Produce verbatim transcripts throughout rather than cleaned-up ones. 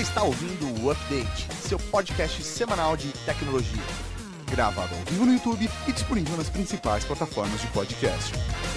está ouvindo o Update, seu podcast semanal de tecnologia. Gravado ao vivo no YouTube e disponível nas principais plataformas de podcast.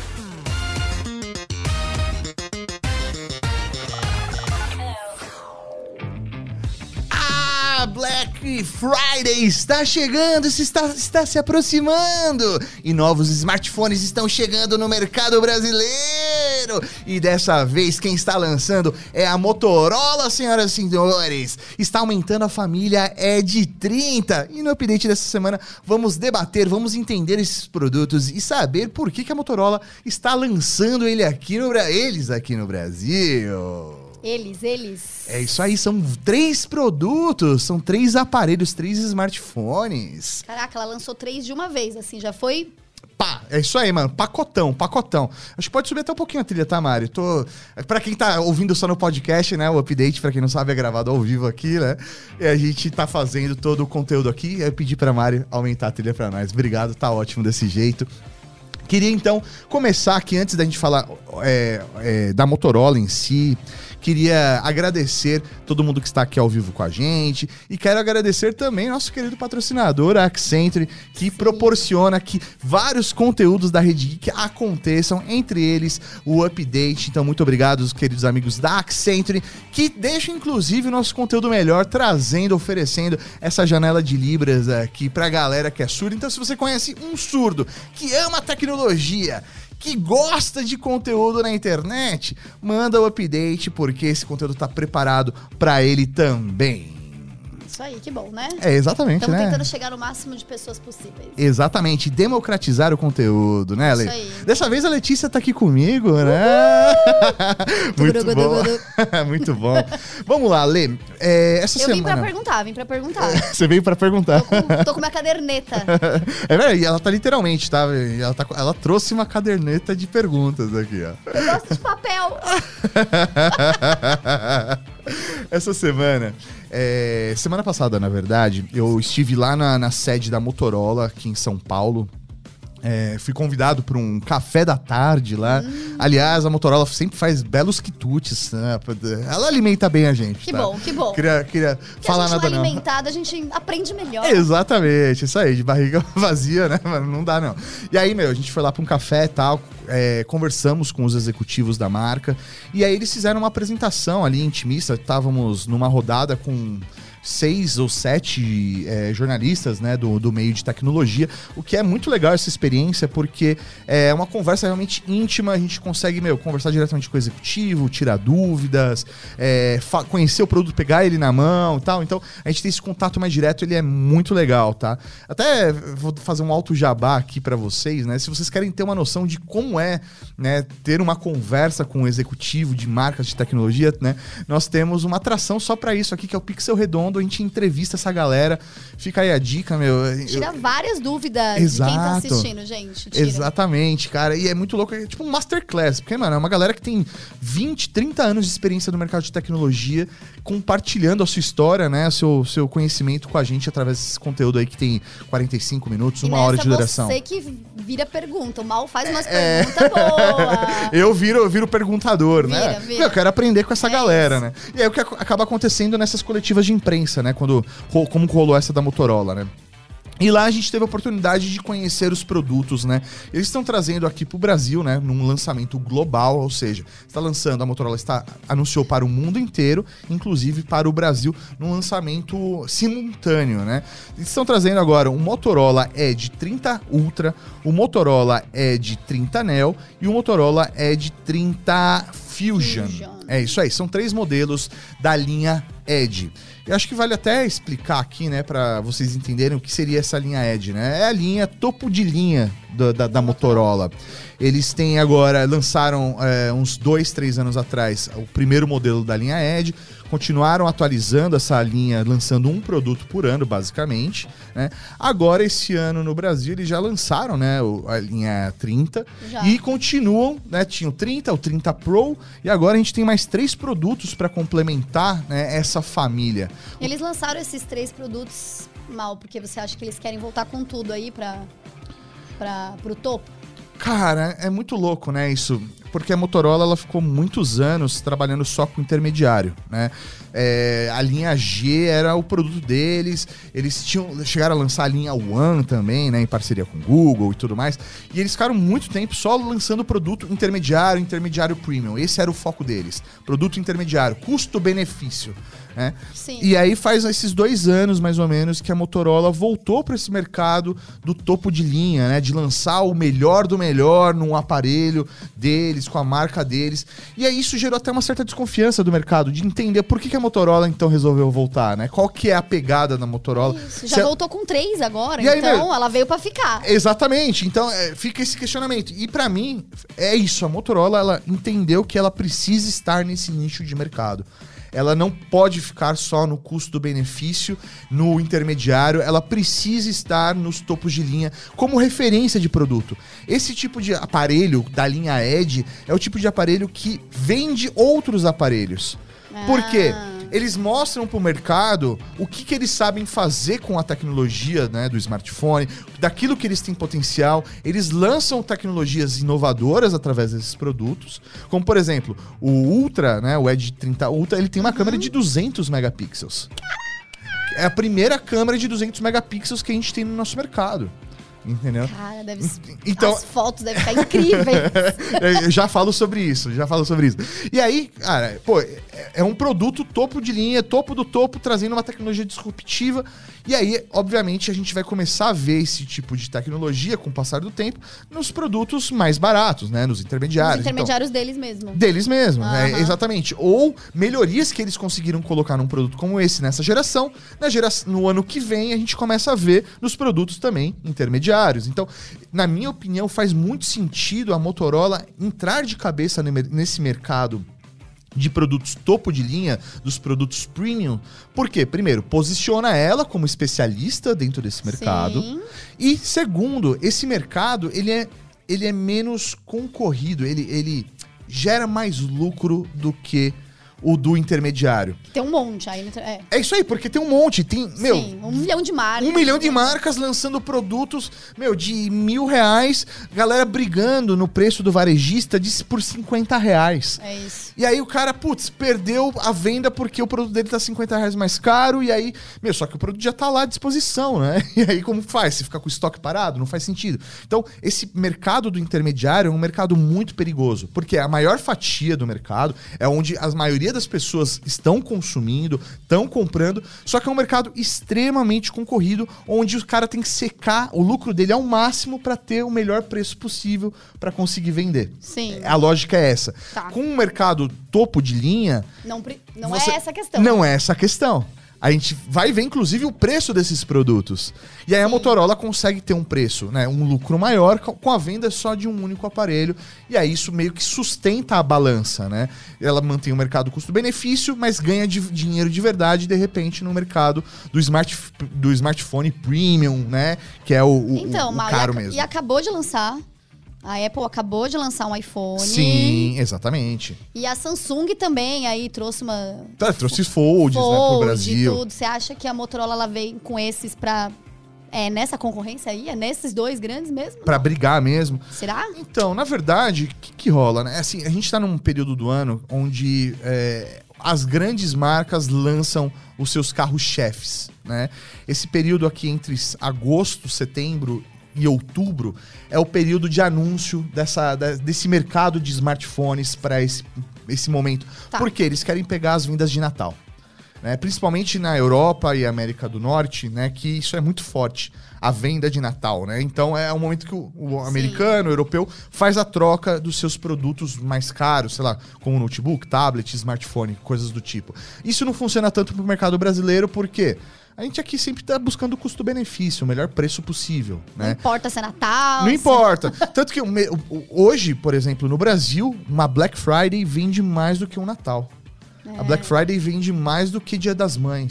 Black Friday está chegando, está, está se aproximando e novos smartphones estão chegando no mercado brasileiro. E dessa vez quem está lançando é a Motorola, senhoras e senhores. Está aumentando a família Edge trinta. E no update dessa semana vamos debater, vamos entender esses produtos e saber por que, que a Motorola está lançando ele aqui no, eles aqui no Brasil. Eles, eles. É isso aí, são três produtos, são três aparelhos, três smartphones. Caraca, ela lançou três de uma vez, assim, já foi... Pá, é isso aí, mano, pacotão, pacotão. Acho que pode subir até um pouquinho a trilha, tá, Mari? Tô... Pra quem tá ouvindo só no podcast, né, o update, pra quem não sabe, é gravado ao vivo aqui, né? E a gente tá fazendo todo o conteúdo aqui, eu pedi pra Mari aumentar a trilha pra nós. Obrigado, tá ótimo desse jeito. Queria, então, começar aqui, antes da gente falar é, é, da Motorola em si, queria agradecer todo mundo que está aqui ao vivo com a gente e quero agradecer também nosso querido patrocinador, a Accenture, que Sim. proporciona que vários conteúdos da Rede Geek aconteçam, entre eles o Update. Então, muito obrigado, queridos amigos da Accenture, que deixam, inclusive, o nosso conteúdo melhor, trazendo, oferecendo essa janela de libras aqui pra galera que é surda. Então, se você conhece um surdo que ama tecnologia, que gosta de conteúdo na internet, manda o update, porque esse conteúdo tá preparado pra ele também. Isso aí, que bom, né? É, exatamente, Estamos né? tentando chegar no máximo de pessoas possíveis. Exatamente, democratizar o conteúdo, né, Lê? Isso aí. Dessa vez a Letícia tá aqui comigo, né? Muito bom. Muito bom. Vamos lá, Lê. É, essa Eu semana... vim pra perguntar, vim pra perguntar. Você veio pra perguntar. Tô com, tô com minha caderneta. É verdade, ela tá literalmente, tá? Ela, tá, ela trouxe uma caderneta de perguntas aqui, ó. Eu gosto de papel. Essa semana... É, semana passada, na verdade, eu estive lá na, na sede da Motorola, aqui em São Paulo. É, fui convidado para um café da tarde lá. Hum. Aliás, a Motorola sempre faz belos quitutes, né? Ela alimenta bem a gente. Que tá? bom, que bom. Queria, queria falar nada, não. Alimentada, a gente aprende melhor. Exatamente, isso aí, de barriga vazia, né? Mas não dá, não. E aí, meu, a gente foi lá para um café e tal, é, conversamos com os executivos da marca. E aí eles fizeram uma apresentação ali intimista. Estávamos numa rodada com seis ou sete é, jornalistas, né, do, do meio de tecnologia, o que é muito legal essa experiência, porque é uma conversa realmente íntima, a gente consegue, meu, conversar diretamente com o executivo, tirar dúvidas, é, conhecer o produto, pegar ele na mão e tal, então a gente tem esse contato mais direto, ele é muito legal, tá? Até vou fazer um alto jabá aqui pra vocês, né, se vocês querem ter uma noção de como é, né, ter uma conversa com o executivo de marcas de tecnologia, né, nós temos uma atração só pra isso aqui, que é o Pixel Redondo. A gente entrevista essa galera. Fica aí a dica, meu. Tira eu... várias dúvidas Exato. de quem tá assistindo, gente. Tira. Exatamente, cara. E é muito louco. É tipo um masterclass. Porque, mano, é uma galera que tem vinte, trinta anos de experiência no mercado de tecnologia, compartilhando a sua história, né? O seu, seu conhecimento com a gente através desse conteúdo aí que tem quarenta e cinco minutos, uma hora de duração. Você que vira pergunta. O Mal faz umas é... perguntas boas. Eu viro, eu viro perguntador, vira, né? Vira. Eu quero aprender com essa é galera, isso. né? E aí o que acaba acontecendo nessas coletivas de imprensa, né? Quando, como rolou essa da Motorola, né? E lá a gente teve a oportunidade de conhecer os produtos, né? Eles estão trazendo aqui pro Brasil, né? Num lançamento global, ou seja, está lançando, a Motorola está, anunciou para o mundo inteiro, inclusive para o Brasil, num lançamento simultâneo, né? Eles estão trazendo agora o Motorola Edge trinta Ultra, o Motorola Edge trinta Neo e o Motorola Edge trinta Fusion. Fusion. É isso aí, são três modelos da linha Edge. Eu acho que vale até explicar aqui, né, para vocês entenderem o que seria essa linha Edge, né? É a linha topo de linha do, da, da Motorola. Eles têm agora, lançaram é, uns dois, três anos atrás o primeiro modelo da linha Edge, continuaram atualizando essa linha, lançando um produto por ano, basicamente, né? Agora, esse ano no Brasil, eles já lançaram, né, a linha trinta já. E continuam, né? Tinha o trinta, o trinta Pro, e agora a gente tem mais três produtos para complementar, né, essa família. Eles lançaram esses três produtos, Mal, porque você acha que eles querem voltar com tudo aí para para pro topo? Cara, é muito louco, né, isso. porque a Motorola ela ficou muitos anos trabalhando só com intermediário, né? É, a linha G era o produto deles, eles tinham, chegaram a lançar a linha One também, né, em parceria com o Google e tudo mais, e eles ficaram muito tempo só lançando produto intermediário, intermediário premium. Esse era o foco deles, produto intermediário, custo-benefício, né? Sim. E aí faz esses dois anos, mais ou menos, que a Motorola voltou para esse mercado do topo de linha, né, de lançar o melhor do melhor num aparelho deles, com a marca deles, e aí isso gerou até uma certa desconfiança do mercado, de entender por que, que a Motorola então resolveu voltar, né? Qual que é a pegada da Motorola? Isso, já Se voltou com três agora, E aí, então né? ela veio pra ficar. Exatamente, então é, fica esse questionamento. E pra mim, é isso, a Motorola ela entendeu que ela precisa estar nesse nicho de mercado. Ela não pode ficar só no custo-benefício, no intermediário, ela precisa estar nos topos de linha como referência de produto. Esse tipo de aparelho da linha Edge é o tipo de aparelho que vende outros aparelhos. Por quê? Eles mostram pro mercado o que, que eles sabem fazer com a tecnologia, né, do smartphone, daquilo que eles têm potencial. Eles lançam tecnologias inovadoras através desses produtos, como por exemplo, o Ultra, né, o Edge trinta Ultra, ele tem uma uhum. câmera de duzentos megapixels. É a primeira câmera de duzentos megapixels que a gente tem no nosso mercado. Entendeu? Cara, deve então, as fotos devem ficar incríveis. Eu já falo sobre isso, já falo sobre isso. E aí, cara, pô, é um produto topo de linha, topo do topo, trazendo uma tecnologia disruptiva. E aí, obviamente, a gente vai começar a ver esse tipo de tecnologia, com o passar do tempo, nos produtos mais baratos, né? Nos intermediários. Os intermediários então, deles mesmo. Deles mesmo, uhum. né? Exatamente. Ou melhorias que eles conseguiram colocar num produto como esse nessa geração. Na gera... No ano que vem, a gente começa a ver nos produtos também intermediários. Então, na minha opinião, faz muito sentido a Motorola entrar de cabeça nesse mercado de produtos topo de linha, dos produtos premium. Por quê? Primeiro, posiciona ela como especialista dentro desse mercado. Sim. E segundo, esse mercado ele é, ele é menos concorrido, ele, ele gera mais lucro do que o do intermediário. Tem um monte aí. É, é isso aí, porque tem um monte. Tem, meu, Sim, um milhão de marcas. Um milhão de marcas lançando produtos, meu, de mil reais, galera brigando no preço do varejista de, por cinquenta reais. É isso. E aí o cara, putz, perdeu a venda porque o produto dele tá cinquenta reais mais caro, e aí, meu, só que o produto já tá lá à disposição, né? E aí como faz? Você fica com o estoque parado? Não faz sentido. Então, esse mercado do intermediário é um mercado muito perigoso, porque a maior fatia do mercado é onde a maioria das pessoas estão consumindo, estão comprando, só que é um mercado extremamente concorrido, onde o cara tem que secar o lucro dele ao máximo para ter o melhor preço possível para conseguir vender. Sim. A lógica é essa. Tá. Com um mercado topo de linha... Não, não você... é essa a questão. Não é essa a questão. A gente vai ver, inclusive, o preço desses produtos. E aí Sim. a Motorola consegue ter um preço, né, um lucro maior com a venda só de um único aparelho. E aí isso meio que sustenta a balança, né? Ela mantém o mercado custo-benefício, mas ganha de dinheiro de verdade, de repente, no mercado do, smart, do smartphone premium, né? Que é o, o, então, o, o Mal, caro e mesmo. E acabou de lançar... A Apple acabou de lançar um iPhone. Sim, exatamente. E a Samsung também aí trouxe uma... Tá, trouxe folds, Fold, né, pro Brasil. Tudo. Você acha que a Motorola ela veio com esses pra... É nessa concorrência aí? É nesses dois grandes mesmo? Pra brigar mesmo. Será? Então, na verdade, o que, que rola, né? Assim, a gente tá num período do ano onde é, as grandes marcas lançam os seus carros-chefes, né? Esse período aqui entre agosto, setembro e outubro é o período de anúncio dessa, desse mercado de smartphones para esse, esse momento. Tá. Porque eles querem pegar as vendas de Natal. Né? Principalmente na Europa e América do Norte, né? Que isso é muito forte, a venda de Natal. Né? Então é um momento que o, o americano, o europeu, faz a troca dos seus produtos mais caros, sei lá, como notebook, tablet, smartphone, coisas do tipo. Isso não funciona tanto para o mercado brasileiro, porque a gente aqui sempre tá buscando o custo-benefício, o melhor preço possível, né? Não importa se é Natal... Não se... importa. Tanto que hoje, por exemplo, no Brasil, uma Black Friday vende mais do que um Natal. É. A Black Friday vende mais do que Dia das Mães,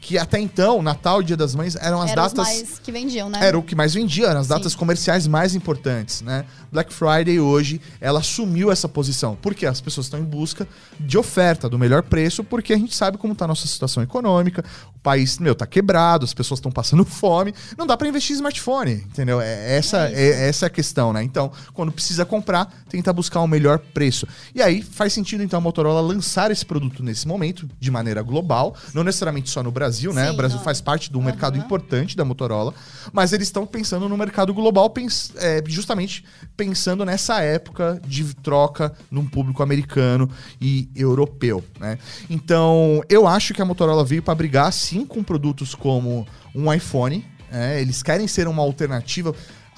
que até então, Natal e Dia das Mães eram as Eram datas... os mais que vendiam, né? Era o que mais vendia, eram as Sim. datas comerciais mais importantes, né? Black Friday hoje, ela assumiu essa posição. Porque as pessoas estão em busca de oferta, do melhor preço, porque a gente sabe como tá a nossa situação econômica, o país, meu, tá quebrado, as pessoas estão passando fome, não dá pra investir em smartphone, entendeu? É, essa, É é, essa é a questão, né? Então, quando precisa comprar, tenta buscar o melhor preço. E aí, faz sentido, então, a Motorola lançar esse produto nesse momento, de maneira global, não necessariamente só no Brasil, né? Sim, o Brasil não. faz parte de um Uhum. mercado importante da Motorola, mas eles estão pensando no mercado global, pens- é, justamente pensando nessa época de troca num público americano e europeu, né? Então, eu acho que a Motorola veio para brigar, sim, com produtos como um iPhone. É, eles querem ser uma alternativa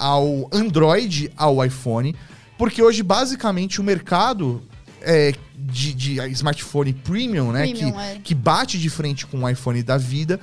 ao Android, ao iPhone, porque hoje, basicamente, o mercado... É, de, de smartphone premium, né? Premium, que, é. que bate de frente com o iPhone da vida,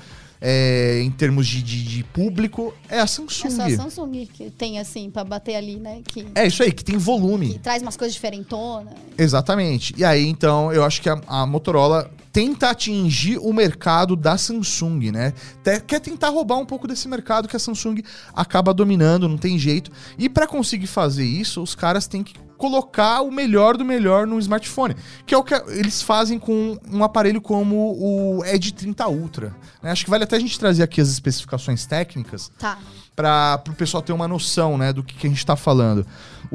é, em termos de, de, de público, é a Samsung. É só a Samsung que tem, assim, pra bater ali, né? Que, É isso aí, que tem volume. que traz umas coisas diferentonas. Exatamente. E aí, então, eu acho que a, a Motorola tenta atingir o mercado da Samsung, né? Te- quer tentar roubar um pouco desse mercado que a Samsung acaba dominando, não tem jeito. E para conseguir fazer isso, os caras têm que colocar o melhor do melhor no smartphone, que é o que eles fazem com um aparelho como o Edge trinta Ultra, né? Acho que vale até a gente trazer aqui as especificações técnicas Tá. para o pessoal ter uma noção, né, do que, que a gente tá falando.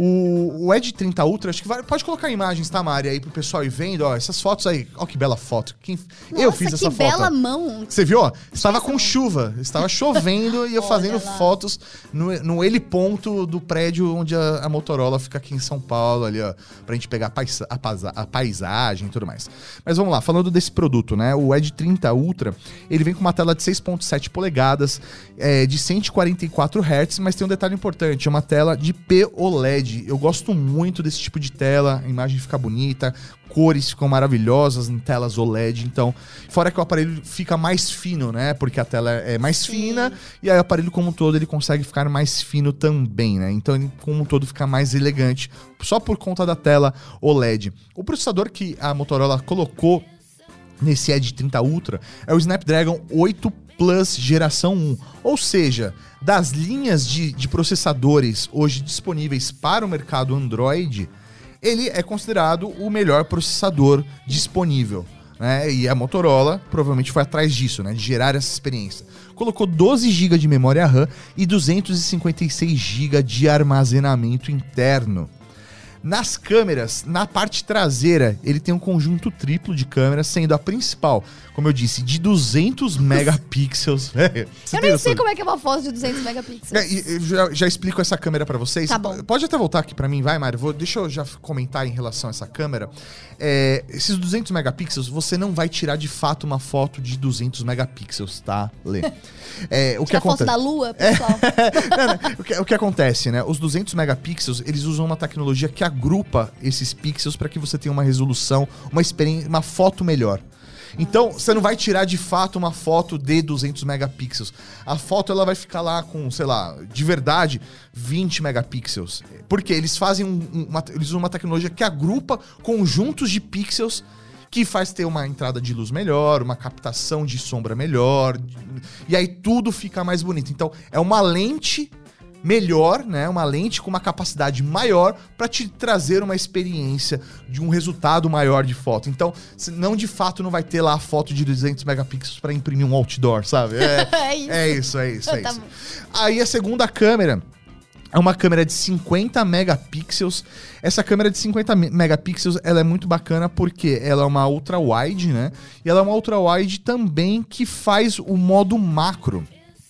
O, o Edge trinta Ultra, acho que vai, pode colocar imagens, tá, Mari, aí pro pessoal ir vendo, ó, essas fotos aí. Ó que bela foto. Quem, eu Nossa, fiz que essa foto. bela mão. Você viu, ó? Estava Essa com mão. chuva, estava chovendo e eu Olha fazendo lá. fotos no, no heliponto do prédio onde a, a Motorola fica aqui em São Paulo, ali, ó, pra gente pegar a, paisa- a paisa- a paisagem e tudo mais. Mas vamos lá, falando desse produto, né? O Edge trinta Ultra, ele vem com uma tela de seis ponto sete polegadas, é, de cento e quarenta e quatro hertz, mas tem um detalhe importante, é uma tela de P O L E D. Eu gosto muito desse tipo de tela, a imagem fica bonita, cores ficam maravilhosas em telas O L E D, então, fora que o aparelho fica mais fino, né? Porque a tela é mais Sim. fina e aí o aparelho como um todo ele consegue ficar mais fino também, né? Então ele como um todo fica mais elegante, só por conta da tela O L E D. O processador que a Motorola colocou nesse Edge trinta Ultra é o Snapdragon oito Plus geração um, ou seja, das linhas de, de processadores hoje disponíveis para o mercado Android, ele é considerado o melhor processador disponível, né? E a Motorola provavelmente foi atrás disso, né? De gerar essa experiência. Colocou doze gigas de memória RAM e duzentos e cinquenta e seis gigas de armazenamento interno. Nas câmeras, na parte traseira, ele tem um conjunto triplo de câmeras, sendo a principal, como eu disse, de duzentos megapixels. É, você Eu tem nem sei noção? como é que é uma foto de duzentos megapixels. É, e- eu já, já explico essa câmera pra vocês. Tá bom. Pode até voltar aqui pra mim, vai, Mário. Vou, deixa eu já comentar em relação a essa câmera. É, esses duzentos megapixels, você não vai tirar de fato uma foto de duzentos megapixels, tá, Lê? É, o que Tira a foto acontece? da lua, pessoal. Não, não, o, que, o que acontece, né? Os duzentos megapixels, eles usam uma tecnologia que agrupa esses pixels para que você tenha uma resolução, uma experiência, uma foto melhor. Então, você não vai tirar de fato uma foto de duzentos megapixels. A foto ela vai ficar lá com, sei lá, de verdade, vinte megapixels. Porque eles fazem um, um- uma, eles usam uma tecnologia que agrupa conjuntos de pixels que faz ter uma entrada de luz melhor, uma captação de sombra melhor, e aí tudo fica mais bonito. Então, é uma lente melhor, né? Uma lente com uma capacidade maior para te trazer uma experiência de um resultado maior de foto. Então, cê não de fato não vai ter lá a foto de duzentos megapixels para imprimir um outdoor, sabe? É, É isso. é isso, é isso, é Tá isso. bom. Aí a segunda câmera é uma câmera de cinquenta megapixels. Essa câmera de cinquenta me- megapixels, ela é muito bacana porque ela é uma ultra wide, né? E ela é uma ultra wide também que faz o modo macro.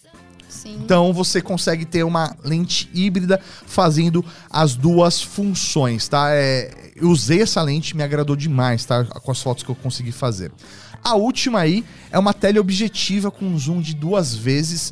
Sim. Então você consegue ter uma lente híbrida fazendo as duas funções, tá? É, eu usei essa lente, me agradou demais, tá? Com as fotos que eu consegui fazer. A última aí é uma teleobjetiva com zoom de duas vezes,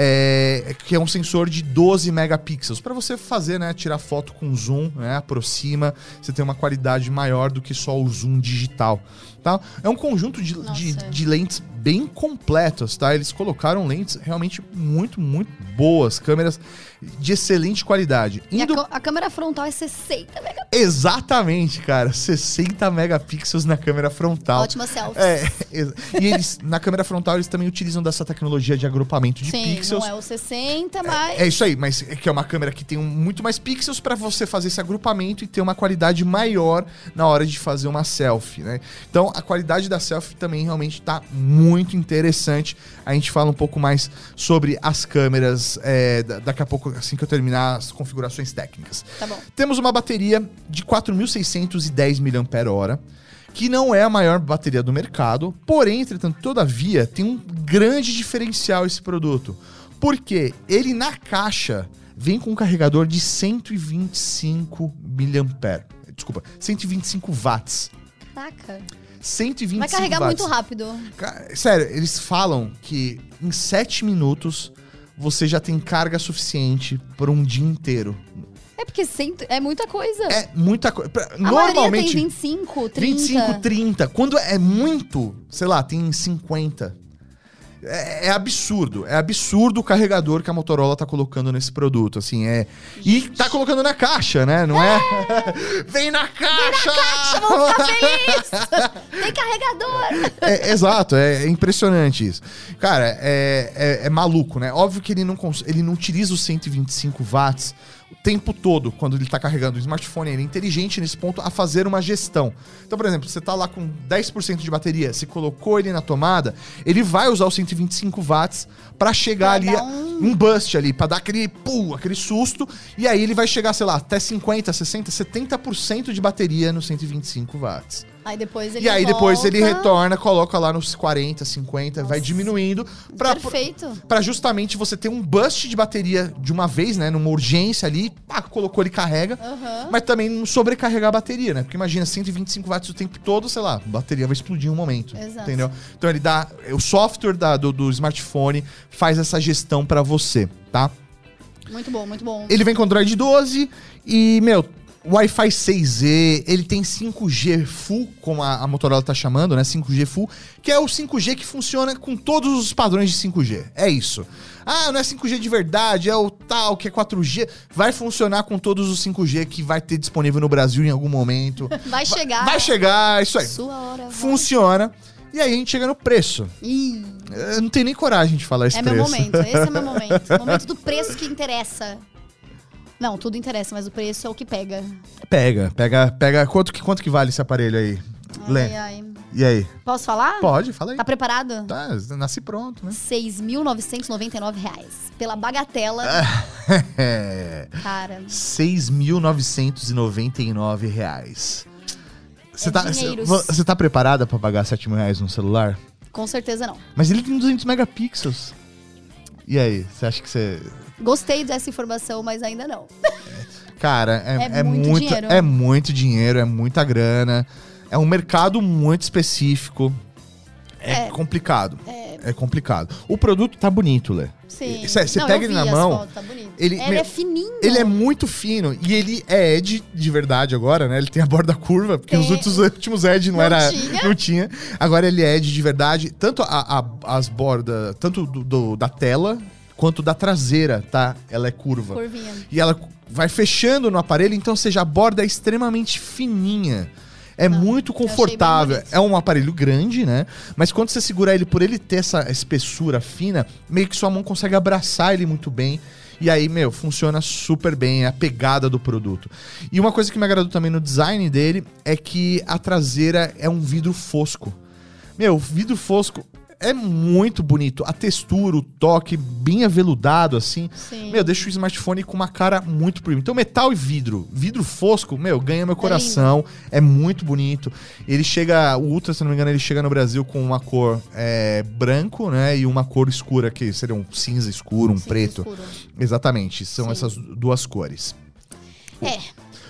é, que é um sensor de doze megapixels. Para você fazer, né? Tirar foto com zoom, né? Aproxima, você tem uma qualidade maior do que só o zoom digital, tá? É um conjunto de, de, Nossa. de lentes bem completas, tá? Eles colocaram lentes realmente muito, muito boas, câmeras de excelente qualidade. E Indo... a, a câmera frontal é sessenta megapixels. Exatamente, cara. sessenta megapixels na câmera frontal. Ótima selfie. É, e eles, na câmera frontal, eles também utilizam dessa tecnologia de agrupamento de Sim, pixels. não é o sessenta, mas... É, é isso aí, mas é que é uma câmera que tem um, muito mais pixels para você fazer esse agrupamento e ter uma qualidade maior na hora de fazer uma selfie, né? Então, a qualidade da selfie também realmente tá muito interessante. A gente fala um pouco mais sobre as câmeras é, daqui a pouco, assim que eu terminar as configurações técnicas. Tá bom. Temos uma bateria de quatro mil seiscentos e dez miliampères-hora, que não é a maior bateria do mercado, porém, entretanto, todavia, tem um grande diferencial esse produto. Porque ele na caixa vem com um carregador de cento e vinte e cinco miliampères. Desculpa, cento e vinte e cinco watts. Caraca. cento e vinte e cinco Vai carregar watts. muito rápido. Sério, eles falam que em sete minutos você já tem carga suficiente por um dia inteiro. É porque cento, é muita coisa. É muita coisa. A Normalmente, maioria tem vinte e cinco, trinta. vinte e cinco, trinta. Quando é muito, sei lá, tem cinquenta. É, é absurdo. É absurdo o carregador que a Motorola tá colocando nesse produto, assim, é... E tá colocando na caixa, né? Não é? é? Vem na caixa! Vem na caixa, vamos ficar felizes! Tem carregador! É, exato, é, é impressionante isso. Cara, é, é, é maluco, né? Óbvio que ele não, cons- ele não utiliza os cento e vinte e cinco watts o tempo todo, quando ele tá carregando o smartphone. Ele é inteligente nesse ponto a fazer uma gestão. Então, por exemplo, você tá lá com dez por cento de bateria, você colocou ele na tomada, ele vai usar os cento e vinte e cinco watts pra chegar Pra ali, dar um... um boost ali, pra dar aquele, pum, aquele susto, e aí ele vai chegar, sei lá, até cinquenta, sessenta, setenta por cento de bateria nos cento e vinte e cinco watts. Aí depois ele E aí volta... depois ele retorna, coloca lá nos quarenta, cinquenta, Nossa. vai diminuindo pra, Perfeito. pra justamente você ter um boost de bateria de uma vez, né? Numa urgência ali, pá, colocou, ele carrega, Aham. mas também não sobrecarregar a bateria, né? Porque imagina, cento e vinte e cinco watts o tempo todo, sei lá, a bateria vai explodir em um momento. Exato. Entendeu? Então ele dá, o software da, do, do smartphone faz essa gestão pra você, tá? Muito bom, muito bom. Ele vem com Android doze e, meu, Wi-Fi seis E, ele tem cinco G Full, como a, a Motorola tá chamando, né? cinco G Full, que é o cinco G que funciona com todos os padrões de cinco G. É isso. Ah, não é cinco G de verdade, é o tal que é quatro G. Vai funcionar com todos os cinco G que vai ter disponível no Brasil em algum momento. Vai chegar. Vai chegar, isso aí. Sua hora. vai. Funciona. E aí a gente chega no preço. Ih, Eu não tenho nem coragem de falar esse é preço. meu momento. Esse é meu momento. O momento do preço que interessa. Não, tudo interessa, mas o preço é o que pega. Pega, pega, pega. Quanto que, quanto que vale esse aparelho aí? Lê. Ai, ai. E aí? Posso falar? Pode, fala aí. Tá preparado? Tá, nasci pronto, né? seis mil novecentos e noventa e nove reais. Pela bagatela. É. Cara, seis mil novecentos e noventa e nove reais. Você É tá, dinheiros. você tá preparada pra pagar sete mil reais num celular? com certeza não. Mas ele tem duzentos megapixels. E aí, você acha que você... Gostei dessa informação, mas ainda não. Cara, é, É é muito muito, dinheiro. é muito dinheiro, é muita grana. É um mercado muito específico. É, É. complicado. É. complicado. O produto tá bonito, Lê. Sim. Cê- cê Não, pega eu ele vi na as mão, fotos, tá bonito. ele- Ele meu, é fininho. Ele é muito fino e ele é Edge de verdade agora, né? Ele tem a borda curva, porque Tem. os últimos, últimos Edge não, Não era, tinha. não tinha. Agora ele é Edge de verdade, tanto a, a- as bordas, tanto do, do- da tela quanto da traseira, tá? Ela é curva. Curvinha. E ela vai fechando no aparelho, então, ou seja, a borda é extremamente fininha. É Não, muito eu achei bem confortável. bonito. É um aparelho grande, né? Mas quando você segura ele, por ele ter essa espessura fina, meio que sua mão consegue abraçar ele muito bem. E aí, meu, funciona super bem, é a pegada do produto. E uma coisa que me agradou também no design dele é que a traseira é um vidro fosco. Meu, o vidro fosco é muito bonito. A textura, o toque, bem aveludado, assim. Sim. Meu, deixa o smartphone com uma cara muito premium. Então, metal e vidro. Vidro fosco, meu, ganha meu coração. É, muito bonito. Ele chega... O Ultra, se não me engano, ele chega no Brasil com uma cor é, branco, né? E uma cor escura, que seria um cinza escuro, um Cinza preto. escuro. Exatamente. São Sim. essas duas cores. É.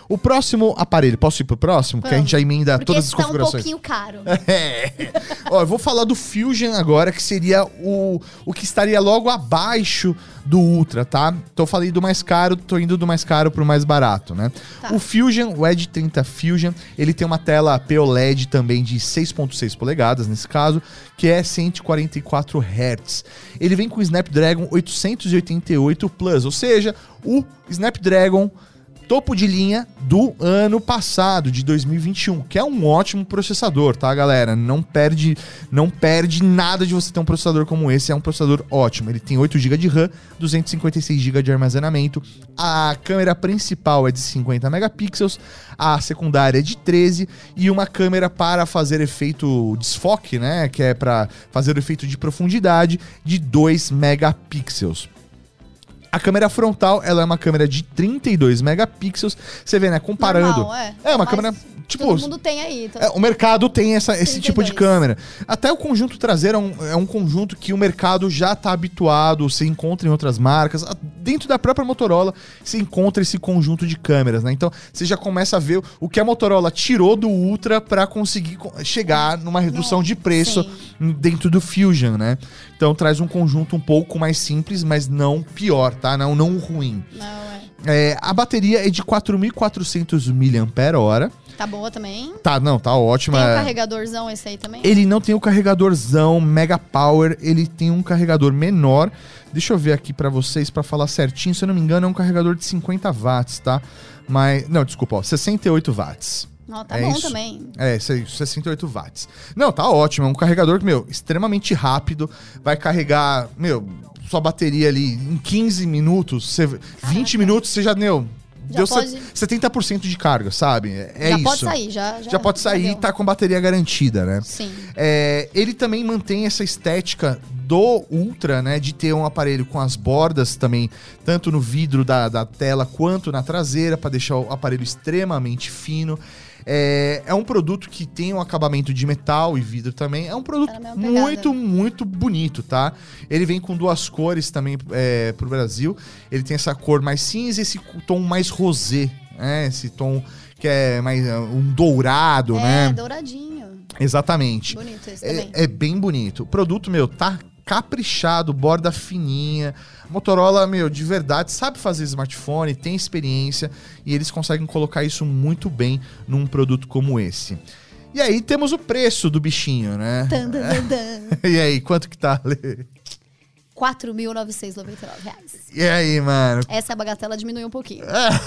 O próximo aparelho, posso ir pro próximo? Vamos. Que a gente já emenda Porque todas esse as tá um configurações. pouquinho caro. É. Ó, eu vou falar do Fusion agora, que seria o, o que estaria logo abaixo do Ultra, tá? Então eu falei do mais caro, tô indo do mais caro pro mais barato, né? Tá. O Fusion, o Edge trinta Fusion, ele tem uma tela P O L E D também de seis ponto seis polegadas, nesse caso, que é cento e quarenta e quatro hertz. Ele vem com o Snapdragon oitocentos e oitenta e oito Plus, ou seja, o Snapdragon topo de linha do ano passado, de dois mil e vinte e um, que é um ótimo processador, tá, galera? Não perde, não perde nada de você ter um processador como esse, é um processador ótimo. Ele tem oito gigas de RAM, duzentos e cinquenta e seis gigas de armazenamento, a câmera principal é de cinquenta megapixels, a secundária é de treze e uma câmera para fazer efeito desfoque, né, que é para fazer o efeito de profundidade, de dois megapixels. A câmera frontal, ela é uma câmera de trinta e dois megapixels. Você vê, né, comparando... Normal, é. É uma Mas câmera, tipo... Todo mundo tem aí. Então... É, o mercado tem essa, esse trinta e tipo de dois. câmera. Até o conjunto traseiro é um, é um conjunto que o mercado já está habituado, você encontra em outras marcas. Dentro da própria Motorola, você encontra esse conjunto de câmeras, né? Então, você já começa a ver o que a Motorola tirou do Ultra para conseguir co- chegar numa redução Não, de preço sim. dentro do Fusion, né? Então, traz um conjunto um pouco mais simples, mas não pior, tá? Não, não ruim. Não, é. É, a bateria é de quatro mil e quatrocentos miliampères-hora. Tá boa também. Tá, não, tá ótima. Tem um carregadorzão esse aí também? Ele não tem o carregadorzão Mega Power, ele tem um carregador menor. Deixa eu ver aqui pra vocês, pra falar certinho. Se eu não me engano, é um carregador de cinquenta watts, tá? Mas, não, desculpa, ó, sessenta e oito watts. Não, tá É bom isso. também. É, isso aí, sessenta e oito watts. Não, tá ótimo, é um carregador, meu, extremamente rápido. Vai carregar, meu, sua bateria ali em quinze minutos, você, vinte minutos, você já, meu... Já deu pode- set- setenta por cento de carga, sabe? É, é já isso. pode sair, já. Já, Já pode sair e deu. tá com bateria garantida, né? Sim. É, ele também mantém essa estética do Ultra, né? De ter um aparelho com as bordas também, tanto no vidro da, da tela quanto na traseira, para deixar o aparelho extremamente fino. É, é um produto que tem um acabamento de metal e vidro também. É um produto Tá na mesma pegada. muito, muito bonito, tá? Ele vem com duas cores também é, pro Brasil. Ele tem essa cor mais cinza e esse tom mais rosé, né? Esse tom que é mais uh, um dourado, É, né? douradinho. Exatamente. Bonito esse também. É, é bem bonito. O produto, meu, tá caprichado, borda fininha. Motorola, meu, de verdade, sabe fazer smartphone, tem experiência e eles conseguem colocar isso muito bem num produto como esse. E aí temos o preço do bichinho, né? Tan, tan, tan, tan. E aí, quanto que tá, Lê? quatro mil novecentos e noventa e nove reais. E aí, mano? Essa bagatela diminuiu um pouquinho.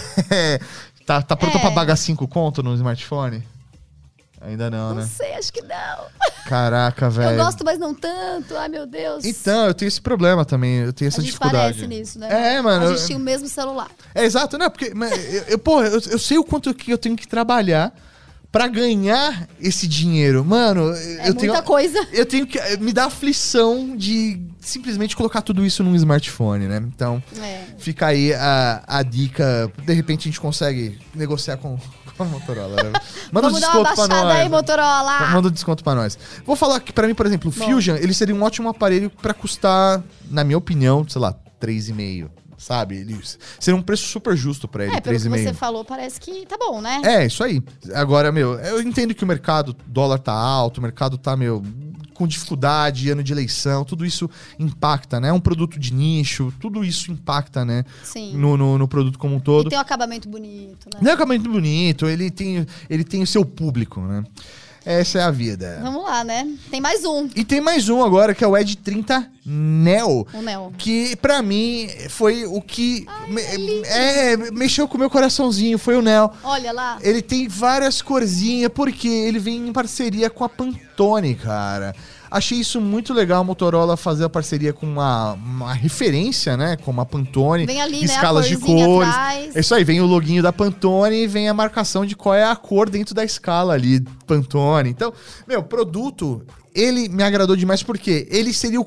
tá, tá pronto É. pra pagar cinco conto no smartphone? Ainda não, Não né? sei, acho que não. Caraca, velho. Eu gosto, mas não tanto. Ai, meu Deus. Então, eu tenho esse problema também, eu tenho a essa gente dificuldade. parece nisso, né? É, mano. A eu- gente tinha o mesmo celular. É exato, né? Porque, mas, eu, eu, porra, eu, eu sei o quanto que eu tenho que trabalhar pra ganhar esse dinheiro. Mano, É eu muita tenho. coisa. Eu tenho que. Me dá aflição de simplesmente colocar tudo isso num smartphone, né? Então, É. fica aí a, a dica. De repente a gente consegue negociar com, com a Motorola. Né? Manda um Vamos dar uma desconto pra baixada nós. aí, Motorola. Manda um desconto pra nós. Vou falar que pra mim, por exemplo, o Bom. Fusion, ele seria um ótimo aparelho pra custar, na minha opinião, sei lá, três e meio. Sabe? Ele seria um preço super justo pra ele, É, pelo três que e meio. você falou, parece que tá bom, né? É, isso aí. Agora, meu, eu entendo que o mercado, o dólar tá alto, o mercado tá, meu, com dificuldade, ano de eleição, tudo isso impacta, né? É um produto de nicho, tudo isso impacta, né? Sim. No, no, no produto como um E todo. tem um acabamento bonito, né? Não é um acabamento bonito, ele tem, ele tem o seu público, né? Essa é a vida. Vamos lá, né? Tem mais um, E tem mais um agora, que é o Edge trinta Neo. o Neo. Que pra mim foi o que me- é, mexeu com o meu coraçãozinho, foi o Neo. Olha lá. Ele tem várias corzinhas, porque ele vem em parceria com a Pantone, cara. Achei isso muito legal, a Motorola fazer a parceria com uma, uma referência, né? Como a Pantone. Vem ali, né, a escalas de corzinha cores. atrás. É isso aí, vem o loginho da Pantone e vem a marcação de qual é a cor dentro da escala ali, Pantone. Então, meu, produto, ele me agradou demais porque ele seria o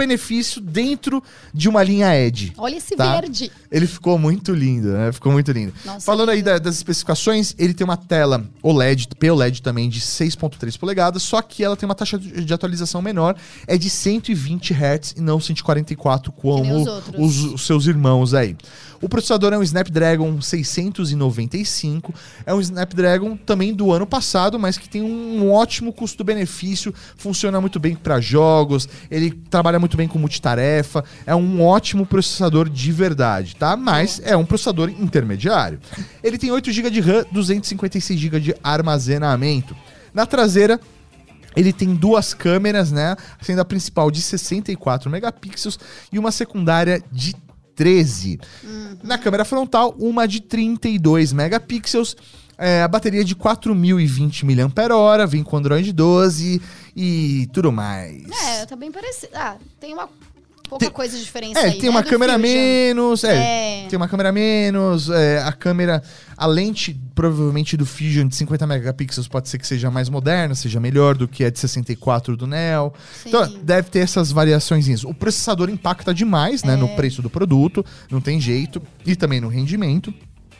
custo-benefício dentro de uma linha Edge. Olha esse tá? verde. Ele ficou muito lindo, né? Ficou muito lindo. Nossa, Falando aí lindo. da- das especificações, ele tem uma tela O L E D, P O L E D também, de seis ponto três polegadas, só que ela tem uma taxa de de atualização menor, é de cento e vinte hertz e não cento e quarenta e quatro como nem os outros. os, os seus irmãos aí. O processador é um Snapdragon seiscentos e noventa e cinco, é um Snapdragon também do ano passado, mas que tem um ótimo custo-benefício, funciona muito bem para jogos, ele trabalha muito bem com multitarefa, é um ótimo processador de verdade, tá? Mas é um processador intermediário. Ele tem oito gigas de RAM, duzentos e cinquenta e seis gigas de armazenamento. Na traseira, ele tem duas câmeras, né? Sendo a principal de sessenta e quatro megapixels e uma secundária de treze. Uhum. Na câmera frontal, uma de trinta e dois megapixels. É, a bateria de quatro mil e vinte miliampères-hora, vem com Android doze e tudo mais. É, tá bem parecido. Ah, tem uma pouca Tem- coisa de diferença É, aí, tem né, uma do câmera Fusion. menos, é, É. tem uma câmera menos, é, a câmera, a lente provavelmente do Fusion de cinquenta megapixels pode ser que seja mais moderna, seja melhor do que a de sessenta e quatro do Neo. Sim. Então, deve ter essas variaçõezinhas. O processador impacta demais, né, no É. preço do produto, não tem jeito, e também no rendimento.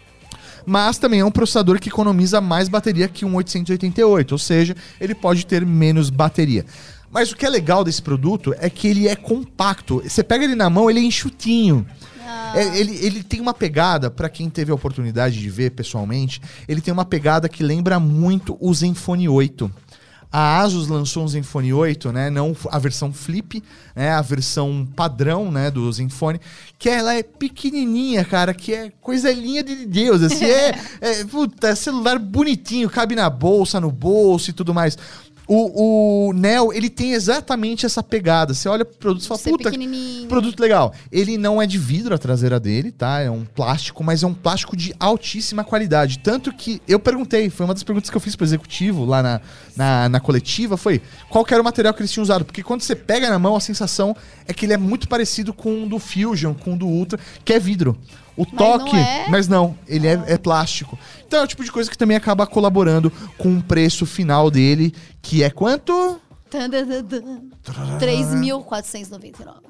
Mas também é um processador que economiza mais bateria que um oitocentos e oitenta e oito, ou seja, ele pode ter menos bateria. Mas o que é legal desse produto é que ele é compacto. Você pega ele na mão, ele é enxutinho. Ah, É, ele, ele tem uma pegada, pra quem teve a oportunidade de ver pessoalmente, ele tem uma pegada que lembra muito o Zenfone oito. A Asus lançou um Zenfone oito, né? Não a versão Flip, né? A versão padrão, né? Do Zenfone, que ela é pequenininha, cara, que é coisa linha de Deus, assim, é, é, puta, é celular bonitinho, cabe na bolsa, no bolso e tudo mais. O, o Neo, ele tem exatamente essa pegada. Você olha pro produto e fala, ser puta, pequenininho. produto legal. Ele não é de vidro a traseira dele, tá? É um plástico, mas é um plástico de altíssima qualidade. Tanto que eu perguntei, foi uma das perguntas que eu fiz pro executivo lá na, na, na coletiva, foi qual que era o material que eles tinham usado. Porque quando você pega na mão, a sensação é que ele é muito parecido com o do Fusion, com o do Ultra, que é vidro. O Mas toque, não é? mas não, ele é, é plástico. Então é o tipo de coisa que também acaba colaborando com o preço final dele, que é quanto? Tan, tan, tan, tan. três mil quatrocentos e noventa e nove.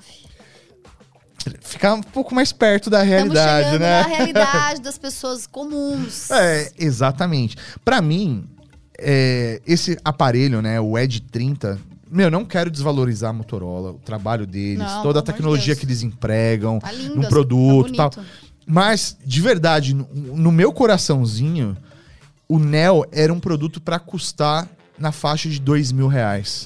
Ficar um pouco mais perto da Estamos realidade, chegando né? na realidade das pessoas comuns. É, exatamente. Pra mim, é, esse aparelho, né, o Edge trinta, meu, não quero desvalorizar a Motorola, o trabalho deles, Não, toda a pelo amor de tecnologia Deus. que eles empregam Tá lindo, no assim, produto e tá tal. bonito. Mas, de verdade, no, no meu coraçãozinho, o Neo era um produto pra custar na faixa de dois mil reais.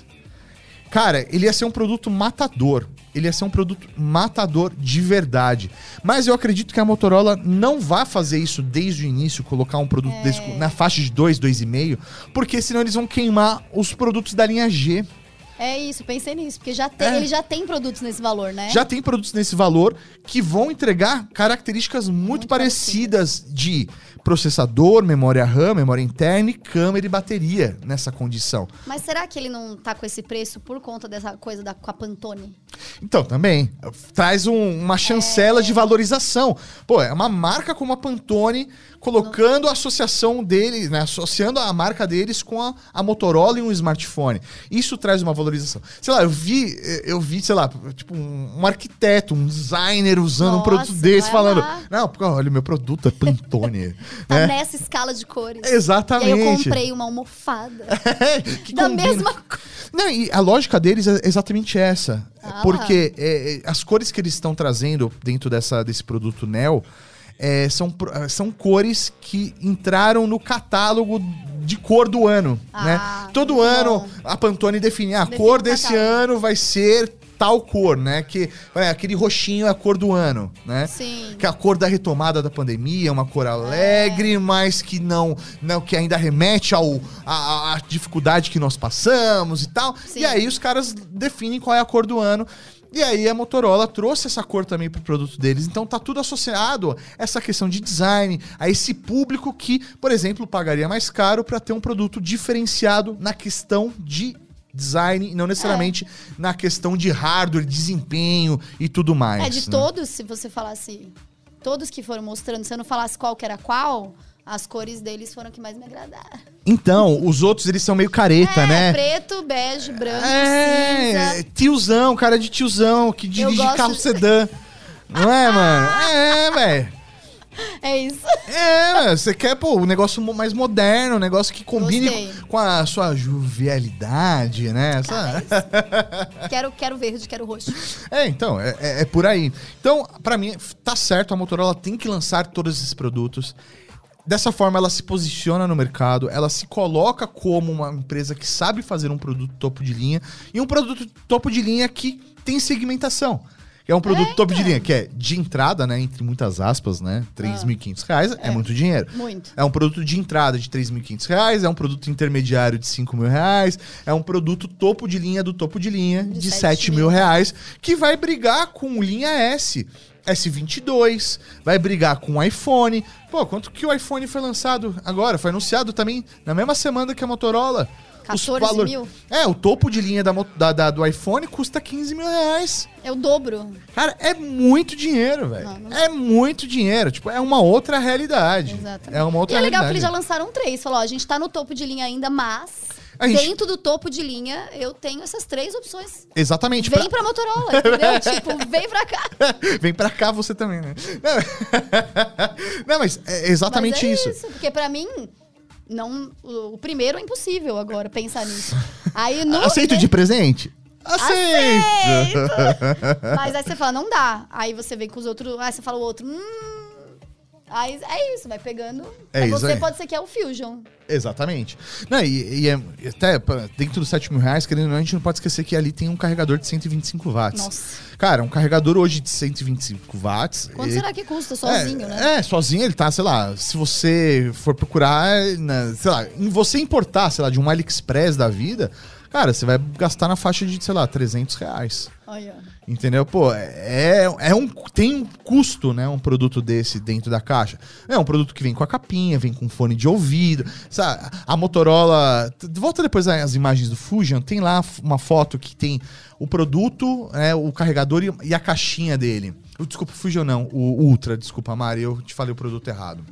Cara, ele ia ser um produto matador. Ele ia ser um produto matador de verdade. Mas eu acredito que a Motorola não vai fazer isso desde o início, colocar um produto É. desse na faixa de dois, dois e meio, porque senão eles vão queimar os produtos da linha G. É isso, pensei nisso, porque já tem, É. ele já tem produtos nesse valor, né? Já tem produtos nesse valor que vão entregar características muito, Muito parecidas de processador, memória RAM, memória interna e câmera e bateria nessa condição. Mas será que ele não tá com esse preço por conta dessa coisa da, com a Pantone? Então, também, traz um- uma chancela É. de valorização. Pô, é uma marca como a Pantone colocando a associação deles, né, associando a marca deles com a, a Motorola e um smartphone. Isso traz uma valorização. Sei lá, eu vi, eu vi, sei lá, tipo um, um arquiteto, um designer usando um Nossa, produto desse, vai falando, amar. não, porque olha, meu produto é Pantone. Tá né? nessa escala de cores. Exatamente. E aí eu comprei uma almofada que da combina. mesma cor. Não, e a lógica deles é exatamente essa. Ah. Porque é, é, as cores que eles estão trazendo dentro dessa, desse produto Neo é, são, pro- é, são cores que entraram no catálogo de cor do ano. Ah, né? Todo muito ano bom. a Pantone define, ah, a Define cor o desse catálogo. ano vai ser tal cor, né? Que é, aquele roxinho é a cor do ano, né? Sim. Que é a cor da retomada da pandemia, uma cor alegre, mas que não, não que ainda remete ao a, a dificuldade que nós passamos e tal. Sim. E aí os caras definem qual é a cor do ano. E aí a Motorola trouxe essa cor também pro produto deles. Então tá tudo associado a essa questão de design, a esse público que, por exemplo, pagaria mais caro para ter um produto diferenciado na questão de design e não necessariamente na questão de hardware, desempenho e tudo mais. É, de né? todos, se você falasse... Todos que foram mostrando, se eu não falasse qual que era qual... As cores deles foram que mais me agradaram. Então, os outros, eles são meio careta, é, né? preto, bege, branco, É, cinza. tiozão, cara de tiozão, que dirige gosto carro de- sedã. Não é, mano? É, velho. É isso. É, você quer, pô, um negócio mo- mais moderno, um negócio que combine Gostei. com, com a sua jovialidade, né? Essa- Quero, quero verde, quero roxo. É, então, é, é- é por aí. Então, pra mim, tá certo, a Motorola tem que lançar todos esses produtos. Dessa forma, ela se posiciona no mercado, ela se coloca como uma empresa que sabe fazer um produto topo de linha e um produto topo de linha que tem segmentação. É um produto É, topo de então. linha, que é de entrada, né, entre muitas aspas, né, três mil e quinhentos reais é, É. muito dinheiro. Muito. É um produto de entrada de três mil e quinhentos reais, é um produto intermediário de cinco mil reais, é um produto topo de linha do topo de linha de, De sete sete mil mil. reais, que vai brigar com linha S, S vinte e dois, vai brigar com o iPhone. Pô, quanto que o iPhone foi lançado agora? Foi anunciado também na mesma semana que a Motorola. Os quatorze valor- mil? É, o topo de linha da, mo- da- da- do iPhone custa quinze mil reais. É o dobro. Cara, é muito dinheiro, velho. Não, não- É muito dinheiro. Tipo, é uma outra realidade. Exatamente. É uma outra e é legal que realidade. eles já lançaram três. Falou, ó, a gente tá no topo de linha ainda, mas A gente- dentro do topo de linha eu tenho essas três opções. Exatamente. Vem pra Motorola, entendeu? Tipo, vem pra cá. Vem pra cá você também, né? Não, Não, mas é exatamente Mas é isso. Porque pra mim, não, o, o primeiro é impossível agora pensar nisso. Aí no, Aceito de presente? Aceito! Aceito! Mas aí você fala, não dá. Aí você vem com os outros, aí você fala o outro, hum. Aí é isso, vai pegando. É Aí isso você aí. pode ser que é o Fusion. Exatamente. Não, e, e é, até pra- dentro dos sete mil reais, querendo ou não, a gente não pode esquecer que ali tem um carregador de cento e vinte e cinco watts. Nossa. Cara, um carregador hoje de cento e vinte e cinco watts. Quanto ele- será que custa sozinho, é, né? É, sozinho ele tá, sei lá, se você for procurar, na- sei lá, em você importar, sei lá, de um AliExpress da vida, cara, você vai gastar na faixa de, sei lá, trezentos reais. Olha. Entendeu? Pô, é, é um, tem um custo, né, um produto desse dentro da caixa. É um produto que vem com a capinha, vem com fone de ouvido, sabe? A Motorola, t- volta depois às imagens do Fusion, tem lá f- uma foto que tem o produto, né, o carregador e, e a caixinha dele. O, desculpa, o Fusion não, o Ultra, desculpa, Mari, eu te falei o produto errado.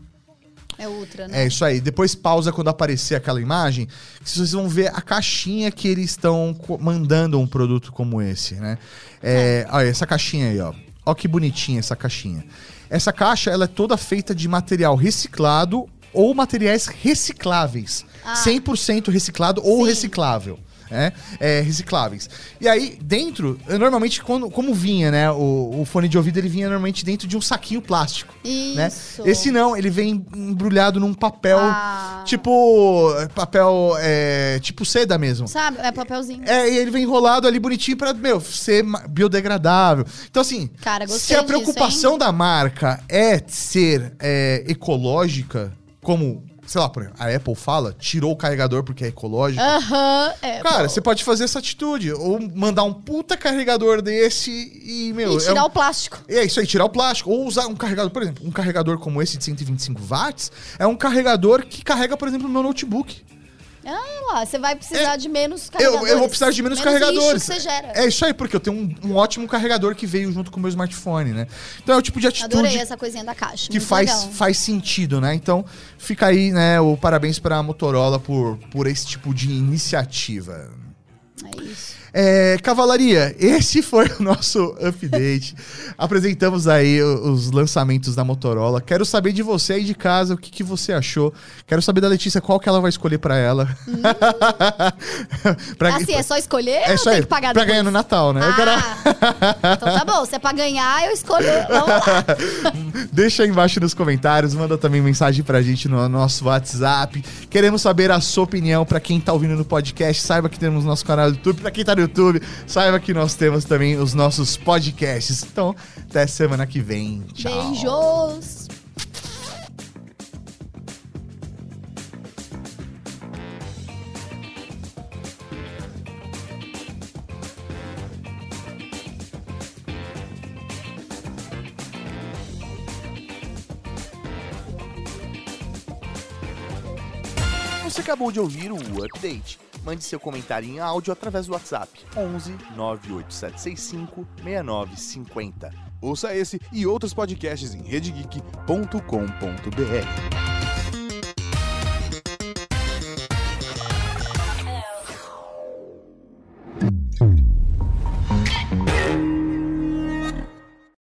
É Ultra, né? É isso aí. Depois pausa quando aparecer aquela imagem, que vocês vão ver a caixinha que eles estão co- mandando um produto como esse, né? É, olha, essa caixinha aí, ó. Ó que bonitinha essa caixinha. Essa caixa, ela é toda feita de material reciclado ou materiais recicláveis. Ah. cem por cento reciclado ou Sim. reciclável. É, é, recicláveis. E aí, dentro, eu, normalmente, quando, como vinha, né? O, o fone de ouvido, ele vinha normalmente dentro de um saquinho plástico. Né? Isso. Esse não, ele vem embrulhado num papel, Ah. tipo, papel, é, tipo seda mesmo. Sabe? É papelzinho. É, e ele vem enrolado ali bonitinho pra, meu, ser ma- biodegradável. Então, assim, Cara, se gostei a disso, preocupação hein? da marca é ser é, ecológica, como, sei lá, por exemplo, a Apple fala, tirou o carregador porque é ecológico. Aham. é, Cara, pô. você pode fazer essa atitude. Ou mandar um puta carregador desse e, meu... E tirar é um- o plástico. é isso aí, tirar o plástico. Ou usar um carregador, por exemplo, um carregador como esse de cento e vinte e cinco watts é um carregador que carrega, por exemplo, no meu notebook. Ah lá, você vai precisar de menos Eu, carregadores. eu vou precisar de menos, carregadores. Lixo que você gera. É isso aí, porque eu tenho um, um ótimo carregador que veio junto com o meu smartphone, né? Então é o tipo de atitude Adorei essa coisinha da caixa. que muito faz, legal. faz sentido, né? Então fica aí, né, o parabéns pra Motorola por, por esse tipo de iniciativa. É isso. É, Cavalaria, esse foi o nosso update. Apresentamos aí o- os lançamentos da Motorola. Quero saber de você aí de casa, o que, que você achou. Quero saber da Letícia qual que ela vai escolher pra ela. pra, Assim, é só escolher é ou isso tem aí, que pagar pra depois? ganhar no Natal, né? Eu quero- Ah, então tá bom. Se é pra ganhar, eu escolho. Vamos lá. Deixa aí embaixo nos comentários, manda também mensagem pra gente no nosso WhatsApp. Queremos saber a sua opinião. Pra quem tá ouvindo no podcast, saiba que temos nosso canal do YouTube. Pra quem tá no YouTube, saiba que nós temos também os nossos podcasts. Então, até semana que vem. Tchau. Beijos. Você acabou de ouvir o Update. Mande seu comentário em áudio através do WhatsApp onze nove oito sete seis cinco seis nove cinco zero. Ouça esse e outros podcasts em rede geek ponto com ponto b r.